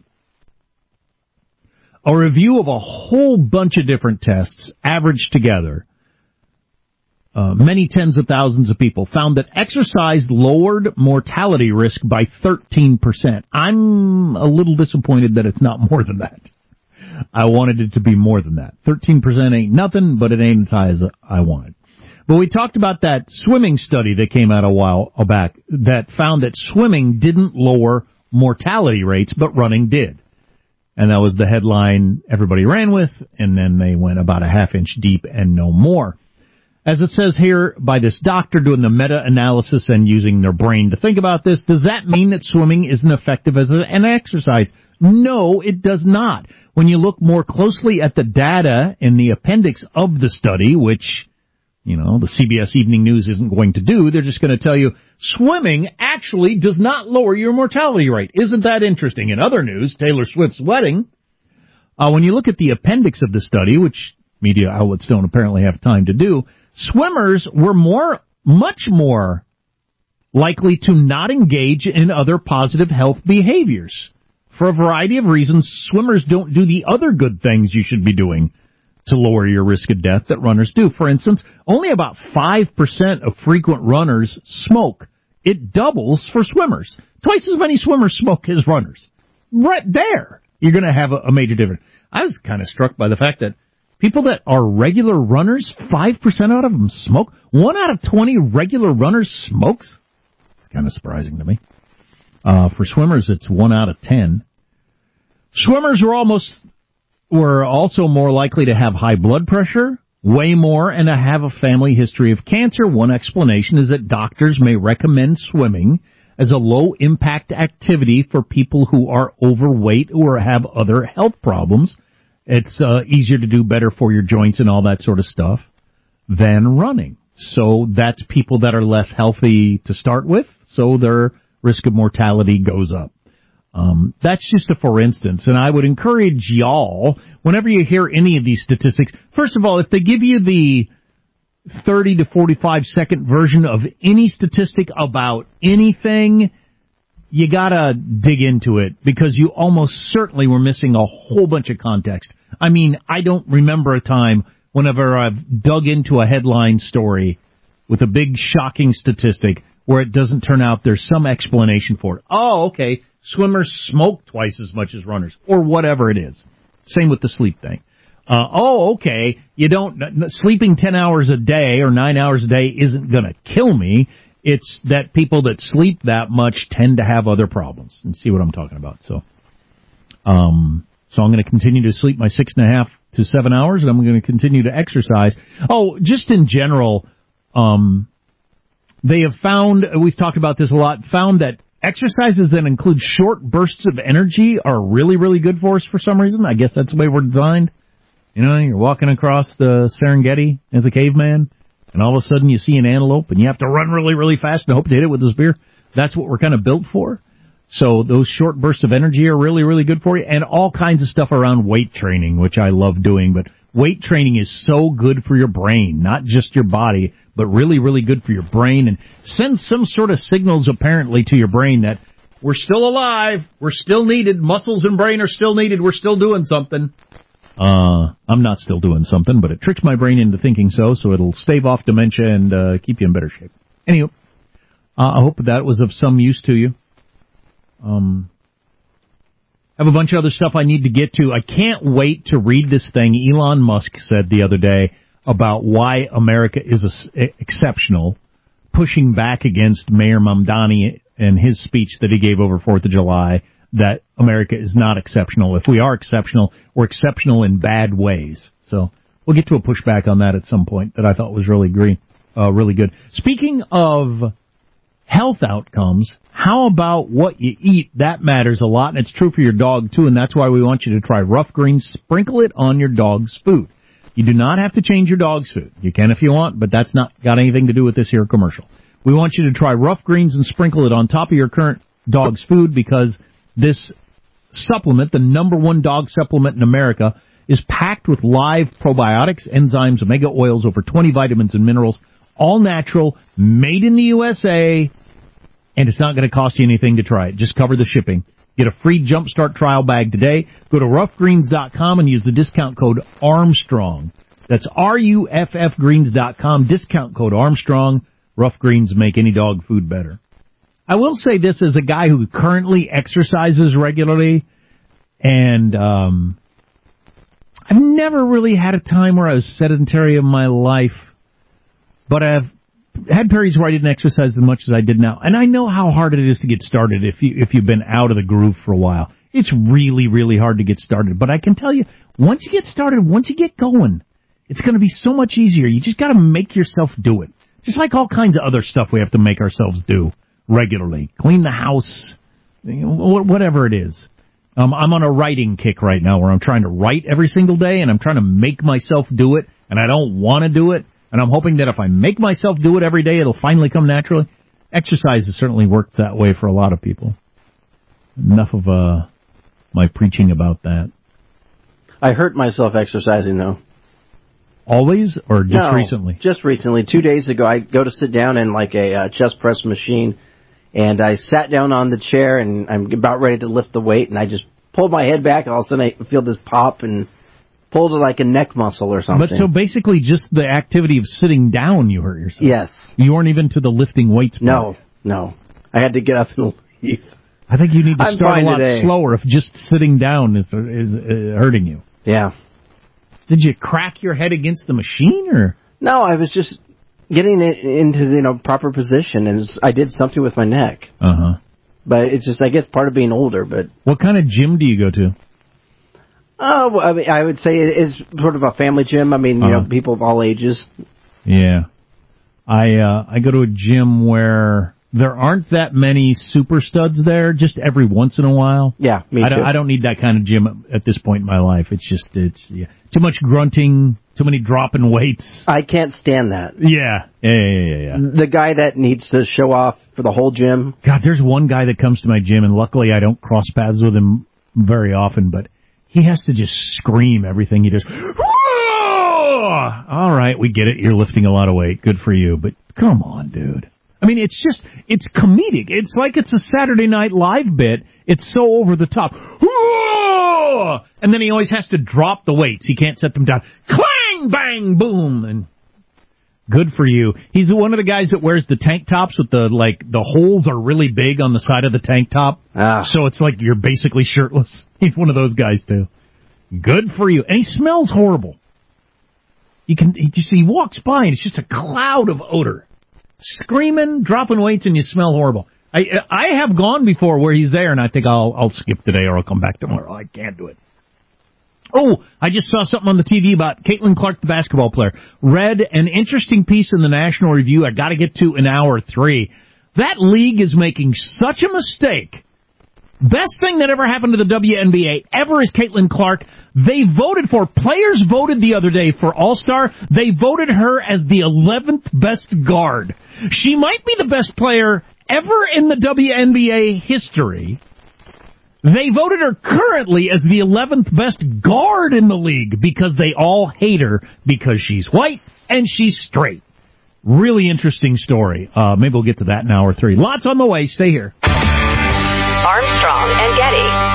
A review of a whole bunch of different tests averaged together, many tens of thousands of people, found that exercise lowered mortality risk by 13%. I'm a little disappointed that it's not more than that. I wanted it to be more than that. 13% ain't nothing, but it ain't as high as I wanted. But we talked about that swimming study that came out a while back that found that swimming didn't lower mortality rates, but running did. And that was the headline everybody ran with, and then they went about a half-inch deep and no more. As it says here by this doctor doing the meta-analysis and using their brain to think about this, does that mean that swimming isn't effective as an exercise? No, it does not. When you look more closely at the data in the appendix of the study, which the CBS Evening News isn't going to do. They're just going to tell you swimming actually does not lower your mortality rate. Isn't that interesting? In other news, Taylor Swift's wedding. When you look at the appendix of the study, which media outlets don't apparently have time to do, swimmers were much more likely to not engage in other positive health behaviors. For a variety of reasons, swimmers don't do the other good things you should be doing to lower your risk of death that runners do. For instance, only about 5% of frequent runners smoke. It doubles for swimmers. Twice as many swimmers smoke as runners. Right there, you're going to have a major difference. I was kind of struck by the fact that people that are regular runners, 5% out of them smoke. 1 out of 20 regular runners smokes. It's kind of surprising to me. For swimmers, it's 1 out of 10. Swimmers were also more likely to have high blood pressure, way more, and to have a family history of cancer. One explanation is that doctors may recommend swimming as a low-impact activity for people who are overweight or have other health problems. It's easier to do, better for your joints and all that sort of stuff than running. So that's people that are less healthy to start with, so their risk of mortality goes up. That's just a for instance, and I would encourage y'all, whenever you hear any of these statistics, first of all, if they give you the 30 to 45 second version of any statistic about anything, you gotta dig into it, because you almost certainly were missing a whole bunch of context. I mean, I don't remember a time whenever I've dug into a headline story with a big shocking statistic where it doesn't turn out there's some explanation for it. Oh, okay. Swimmers smoke twice as much as runners, or whatever it is. Same with the sleep thing. Okay, sleeping 10 hours a day or 9 hours a day isn't going to kill me. It's that people that sleep that much tend to have other problems. And see what I'm talking about. So I'm going to continue to sleep my 6.5 to 7 hours, and I'm going to continue to exercise. Oh, just in general, they have found, we've talked about this a lot, found that exercises that include short bursts of energy are really, really good for us for some reason. I guess that's the way we're designed. You're walking across the Serengeti as a caveman, and all of a sudden you see an antelope, and you have to run really, really fast and hope to hit it with a spear. That's what we're kind of built for. So those short bursts of energy are really, really good for you, and all kinds of stuff around weight training, which I love doing. But weight training is so good for your brain, not just your body, but really, really good for your brain, and sends some sort of signals apparently to your brain that we're still alive, we're still needed, muscles and brain are still needed, we're still doing something. I'm not still doing something, but it tricks my brain into thinking so it'll stave off dementia and keep you in better shape. Anyway, I hope that was of some use to you. I have a bunch of other stuff I need to get to. I can't wait to read this thing Elon Musk said the other day about why America is exceptional, pushing back against Mayor Mamdani and his speech that he gave over 4th of July, that America is not exceptional. If we are exceptional, we're exceptional in bad ways. So We'll get to a pushback on that at some point that I thought was really good. Speaking of health outcomes, how about what you eat? That matters a lot, and it's true for your dog, too, and that's why we want you to try Rough Greens. Sprinkle it on your dog's food. You do not have to change your dog's food. You can if you want, but that's not got anything to do with this here commercial. We want you to try Rough Greens and sprinkle it on top of your current dog's food because this supplement, the number one dog supplement in America, is packed with live probiotics, enzymes, omega oils, over 20 vitamins and minerals, all natural, made in the USA, and it's not going to cost you anything to try it. Just cover the shipping. Get a free Jumpstart trial bag today. Go to roughgreens.com and use the discount code Armstrong. That's RUFFgreens.com, discount code Armstrong. Rough Greens make any dog food better. I will say this as a guy who currently exercises regularly, and I've never really had a time where I was sedentary in my life, but I've had periods where I didn't exercise as much as I did now. And I know how hard it is to get started if you've been out of the groove for a while. It's really, really hard to get started. But I can tell you, once you get started, once you get going, it's going to be so much easier. You just got to make yourself do it. Just like all kinds of other stuff we have to make ourselves do regularly. Clean the house, whatever it is. I'm on a writing kick right now where I'm trying to write every single day, and I'm trying to make myself do it, and I don't want to do it. And I'm hoping that if I make myself do it every day, it'll finally come naturally. Exercise has certainly worked that way for a lot of people. Enough of my preaching about that. I hurt myself exercising, though. Always, or just recently? Just recently. 2 days ago, I go to sit down in like a chest press machine, and I sat down on the chair, and I'm about ready to lift the weight, and I just pulled my head back, and all of a sudden I feel this pop, and pulled it like a neck muscle or something. But so basically just the activity of sitting down, you hurt yourself? Yes. You weren't even to the lifting weights part? No. I had to get up and leave. I think you need to start a lot slower if just sitting down is hurting you. Yeah. Did you crack your head against the machine, or? No, I was just getting it into proper position, and I did something with my neck. Uh-huh. But it's just, I guess, part of being older. But what kind of gym do you go to? Oh, I mean, I would say it's sort of a family gym. I mean, people of all ages. Yeah. I go to a gym where there aren't that many super studs there, just every once in a while. Yeah, me too. I don't need that kind of gym at this point in my life. It's just, too much grunting, too many dropping weights. I can't stand that. Yeah. The guy that needs to show off for the whole gym. God, there's one guy that comes to my gym, and luckily I don't cross paths with him very often, but he has to just scream everything he does. All right, we get it. You're lifting a lot of weight. Good for you. But come on, dude. I mean, it's comedic. It's like it's a Saturday Night Live bit. It's so over the top. And then he always has to drop the weights. He can't set them down. Clang, bang, boom. And good for you. He's one of the guys that wears the tank tops with the holes are really big on the side of the tank top. So it's like you're basically shirtless. He's one of those guys, too. Good for you. And he smells horrible. He walks by and it's just a cloud of odor. Screaming, dropping weights, and you smell horrible. I have gone before where he's there, and I think I'll skip today or I'll come back tomorrow. I can't do it. Oh, I just saw something on the TV about Caitlin Clark, the basketball player. Read an interesting piece in the National Review I got to get to in hour 3. That league is making such a mistake. Best thing that ever happened to the WNBA ever is Caitlin Clark. Players voted the other day for All-Star. They voted her as the 11th best guard. She might be the best player ever in the WNBA history. They voted her currently as the 11th best guard in the league because they all hate her because she's white and she's straight. Really interesting story. Maybe we'll get to that in hour 3. Lots on the way. Stay here. Armstrong and Getty.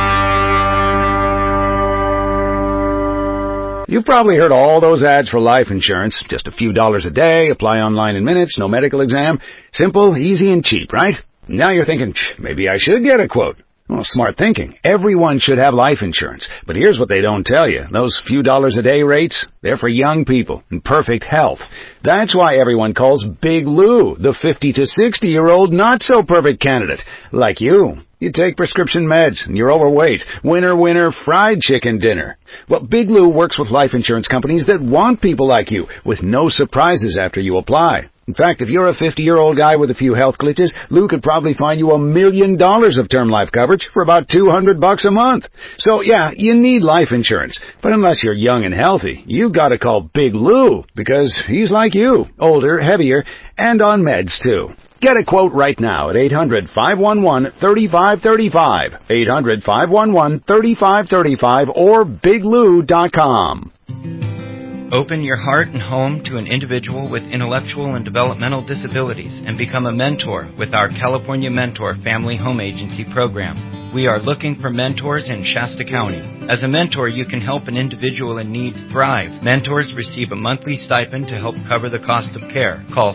You've probably heard all those ads for life insurance. Just a few dollars a day, apply online in minutes, no medical exam. Simple, easy, and cheap, right? Now you're thinking, maybe I should get a quote. Well, smart thinking. Everyone should have life insurance. But here's what they don't tell you. Those few dollars a day rates, they're for young people in perfect health. That's why everyone calls Big Lou the 50 to 60-year-old not-so-perfect candidate. Like you. You take prescription meds, and you're overweight. Winner, fried chicken dinner. Well, Big Lou works with life insurance companies that want people like you, with no surprises after you apply. In fact, if you're a 50-year-old guy with a few health glitches, Lou could probably find you $1 million of term life coverage for about $200 a month. So, yeah, you need life insurance. But unless you're young and healthy, you've got to call Big Lou, because he's like you, older, heavier, and on meds, too. Get a quote right now at 800-511-3535, 800-511-3535, or biglou.com. Open your heart and home to an individual with intellectual and developmental disabilities and become a mentor with our California Mentor Family Home Agency program. We are looking for mentors in Shasta County. As a mentor, you can help an individual in need thrive. Mentors receive a monthly stipend to help cover the cost of care. Call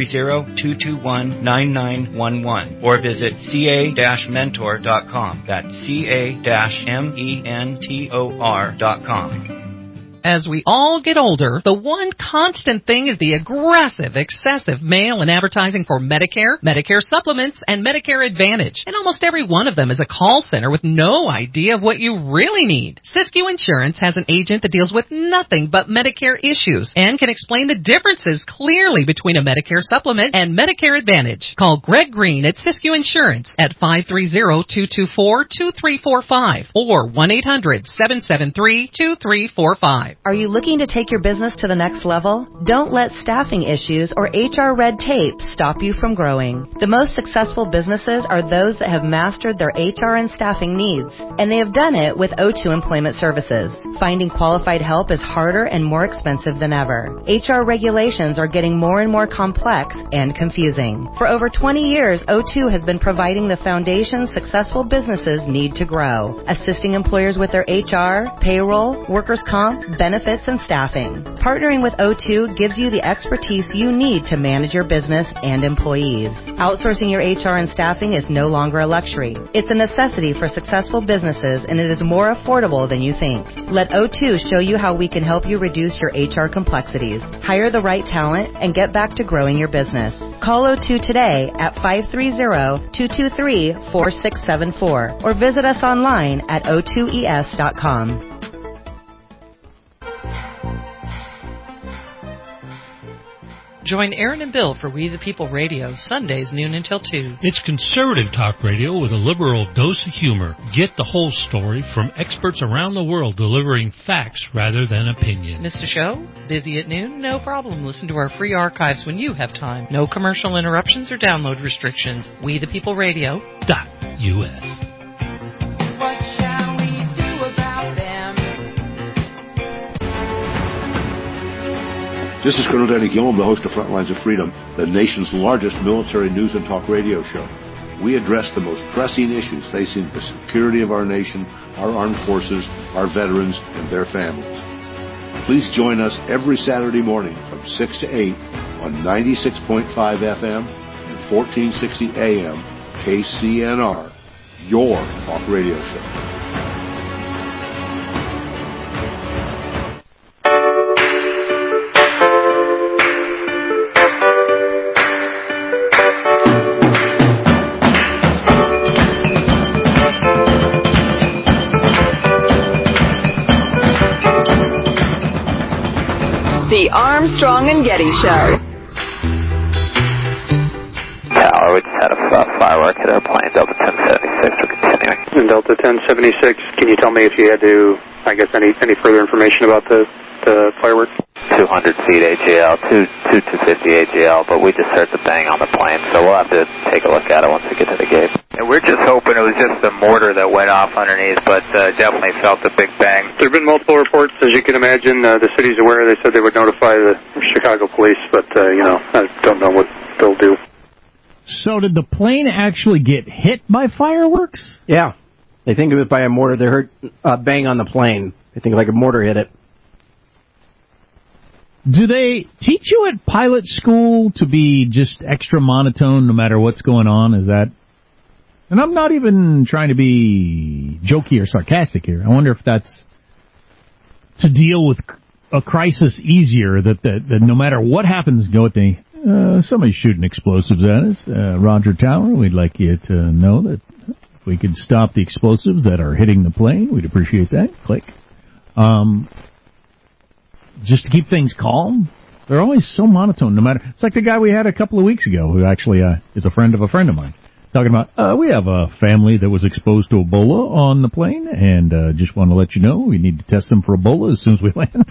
530-221-9911 or visit ca-mentor.com. That's ca-mentor.com. As we all get older, the one constant thing is the aggressive, excessive mail and advertising for Medicare, Medicare supplements, and Medicare Advantage. And almost every one of them is a call center with no idea of what you really need. Siskiyou Insurance has an agent that deals with nothing but Medicare issues and can explain the differences clearly between a Medicare supplement and Medicare Advantage. Call Greg Green at Siskiyou Insurance at 530-224-2345 or 1-800-773-2345. Are you looking to take your business to the next level? Don't let staffing issues or HR red tape stop you from growing. The most successful businesses are those that have mastered their HR and staffing needs, and they have done it with O2 Employment Services. Finding qualified help is harder and more expensive than ever. HR regulations are getting more and more complex and confusing. For over 20 years, O2 has been providing the foundation successful businesses need to grow, assisting employers with their HR, payroll, workers' comp, benefits, and staffing. Partnering with O2 gives you the expertise you need to manage your business and employees. Outsourcing your HR and staffing is no longer a luxury. It's a necessity for successful businesses, and it is more affordable than you think. Let O2 show you how we can help you reduce your HR complexities, hire the right talent, and get back to growing your business. Call O2 today at 530-223-4674 or visit us online at o2es.com. Join Aaron and Bill for We the People Radio, Sundays noon until 2. It's conservative talk radio with a liberal dose of humor. Get the whole story from experts around the world delivering facts rather than opinion. Missed a show? Busy at noon? No problem. Listen to our free archives when you have time. No commercial interruptions or download restrictions. WeThePeopleRadio.us. This is Colonel Danny Gillum, the host of Frontlines of Freedom, the nation's largest military news and talk radio show. We address the most pressing issues facing the security of our nation, our armed forces, our veterans, and their families. Please join us every Saturday morning from 6 to 8 on 96.5 FM and 1460 AM KCNR, your talk radio show. The Armstrong and Getty Show. Tower, we just had a firework hit our plane, Delta 1076, we're continuing. And Delta 1076, can you tell me if you had to, I guess, any further information about the fireworks? 200 feet AGL, 250 AGL, but we just heard the bang on the plane, so we'll have to take a look at it once we get to the gate. And we're just hoping it was just the mortar that went off underneath, but definitely felt a big bang. There have been multiple reports, as you can imagine. The city's aware. They said they would notify the Chicago police, but, I don't know what they'll do. So did the plane actually get hit by fireworks? Yeah. They think of it by a mortar. They heard a bang on the plane. They think like a mortar hit it. Do they teach you at pilot school to be just extra monotone no matter what's going on? Is that And I'm not even trying to be jokey or sarcastic here. I wonder if that's to deal with a crisis easier, that no matter what happens, somebody's shooting explosives at us. Roger Tower, we'd like you to know that if we could stop the explosives that are hitting the plane, we'd appreciate that. Click. Just to keep things calm. They're always so monotone, no matter. It's like the guy we had a couple of weeks ago, who actually is a friend of mine, talking about, we have a family that was exposed to Ebola on the plane, and just want to let you know we need to test them for Ebola as soon as we land.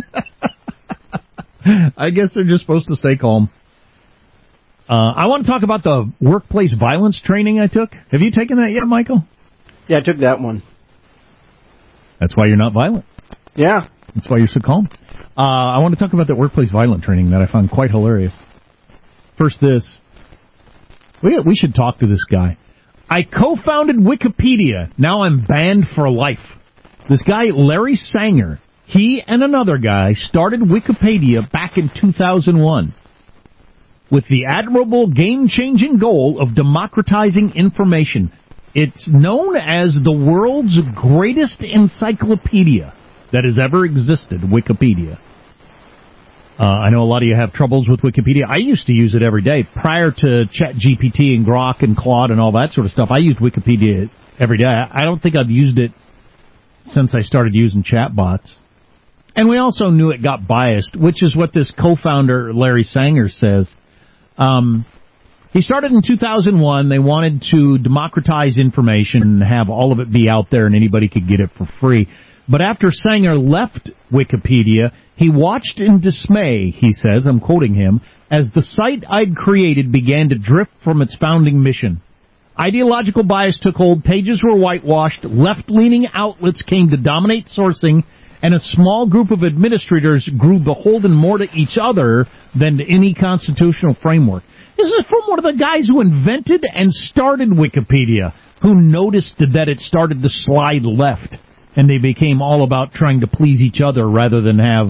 I guess they're just supposed to stay calm. I want to talk about the workplace violence training I took. Have you taken that yet, Michael? Yeah, I took that one. That's why you're not violent. Yeah. That's why you're so calm. I want to talk about that workplace violence training that I found quite hilarious. First, this. We should talk to this guy. I co-founded Wikipedia. Now I'm banned for life. This guy, Larry Sanger, he and another guy started Wikipedia back in 2001 with the admirable game-changing goal of democratizing information. It's known as the world's greatest encyclopedia that has ever existed, Wikipedia. I know a lot of you have troubles with Wikipedia. I used to use it every day. Prior to ChatGPT and Grok and Claude and all that sort of stuff, I used Wikipedia every day. I don't think I've used it since I started using chatbots. And we also knew it got biased, which is what this co-founder, Larry Sanger, says. He started in 2001. They wanted to democratize information and have all of it be out there and anybody could get it for free. But after Sanger left Wikipedia, he watched in dismay, he says, I'm quoting him, as the site I'd created began to drift from its founding mission. Ideological bias took hold, pages were whitewashed, left-leaning outlets came to dominate sourcing, and a small group of administrators grew beholden more to each other than to any constitutional framework. This is from one of the guys who invented and started Wikipedia, who noticed that it started to slide left. And they became all about trying to please each other rather than have,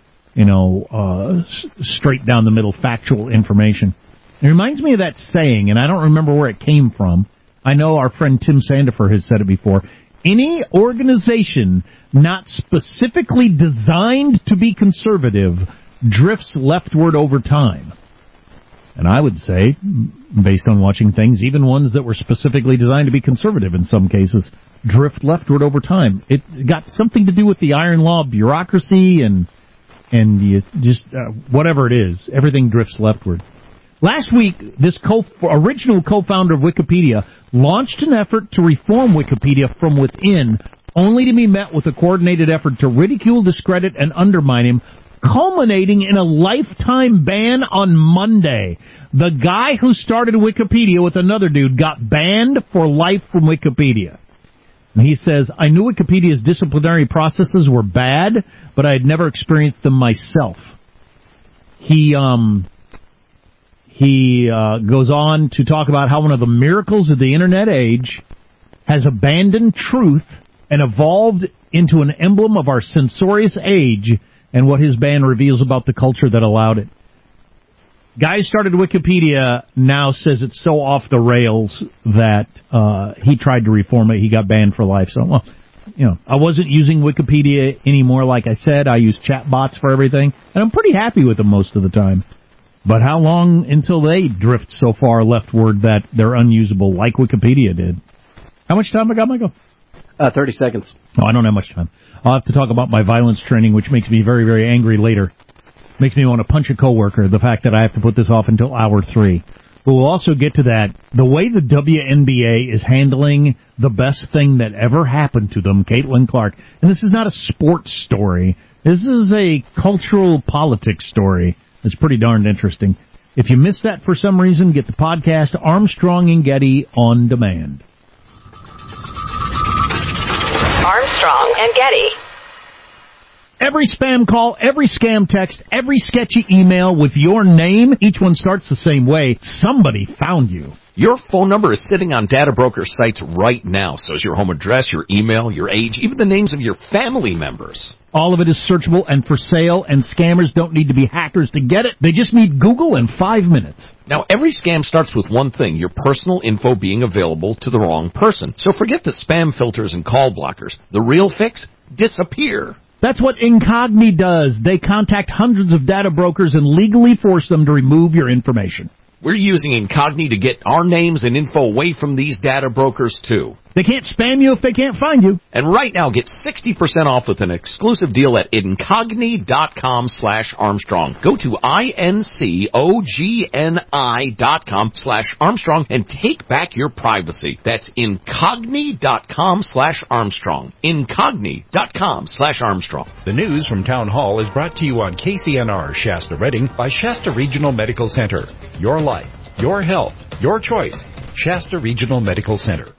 straight down the middle factual information. It reminds me of that saying, and I don't remember where it came from. I know our friend Tim Sandifer has said it before. Any organization not specifically designed to be conservative drifts leftward over time. And I would say, based on watching things, even ones that were specifically designed to be conservative in some cases, drift leftward over time. It's got something to do with the iron law of bureaucracy and you just whatever it is, everything drifts leftward. Last week, this original co-founder of Wikipedia launched an effort to reform Wikipedia from within, only to be met with a coordinated effort to ridicule, discredit, and undermine him, culminating in a lifetime ban on Monday. The guy who started Wikipedia with another dude got banned for life from Wikipedia. And he says, I knew Wikipedia's disciplinary processes were bad, but I had never experienced them myself. He goes on to talk about how one of the miracles of the internet age has abandoned truth and evolved into an emblem of our censorious age, and what his ban reveals about the culture that allowed it. Guy who started Wikipedia now says it's so off the rails that he tried to reform it. He got banned for life. So, I wasn't using Wikipedia anymore. Like I said, I use chatbots for everything, and I'm pretty happy with them most of the time. But how long until they drift so far leftward that they're unusable, like Wikipedia did? How much time I got, Michael? 30 seconds. Oh, I don't have much time. I'll have to talk about my violence training, which makes me very, very angry later. Makes me want to punch a coworker, the fact that I have to put this off until hour 3. But we'll also get to that. The way the WNBA is handling the best thing that ever happened to them, Caitlin Clark. And this is not a sports story. This is a cultural politics story. It's pretty darned interesting. If you missed that for some reason, get the podcast Armstrong and Getty on demand. Armstrong and Getty. Every spam call, every scam text, every sketchy email with your name, each one starts the same way. Somebody found you. Your phone number is sitting on data broker sites right now. So is your home address, your email, your age, even the names of your family members. All of it is searchable and for sale, and scammers don't need to be hackers to get it. They just need Google in 5 minutes. Now, every scam starts with one thing, your personal info being available to the wrong person. So forget the spam filters and call blockers. The real fix? Disappear. That's what Incogni does. They contact hundreds of data brokers and legally force them to remove your information. We're using Incogni to get our names and info away from these data brokers, too. They can't spam you if they can't find you. And right now, get 60% off with an exclusive deal at Incogni.com/Armstrong. Go to INCOGNI.com/Armstrong and take back your privacy. That's Incogni.com/Armstrong. Incogni.com/Armstrong. The news from Town Hall is brought to you on KCNR Shasta Redding by Shasta Regional Medical Center. Your life, your health, your choice. Shasta Regional Medical Center.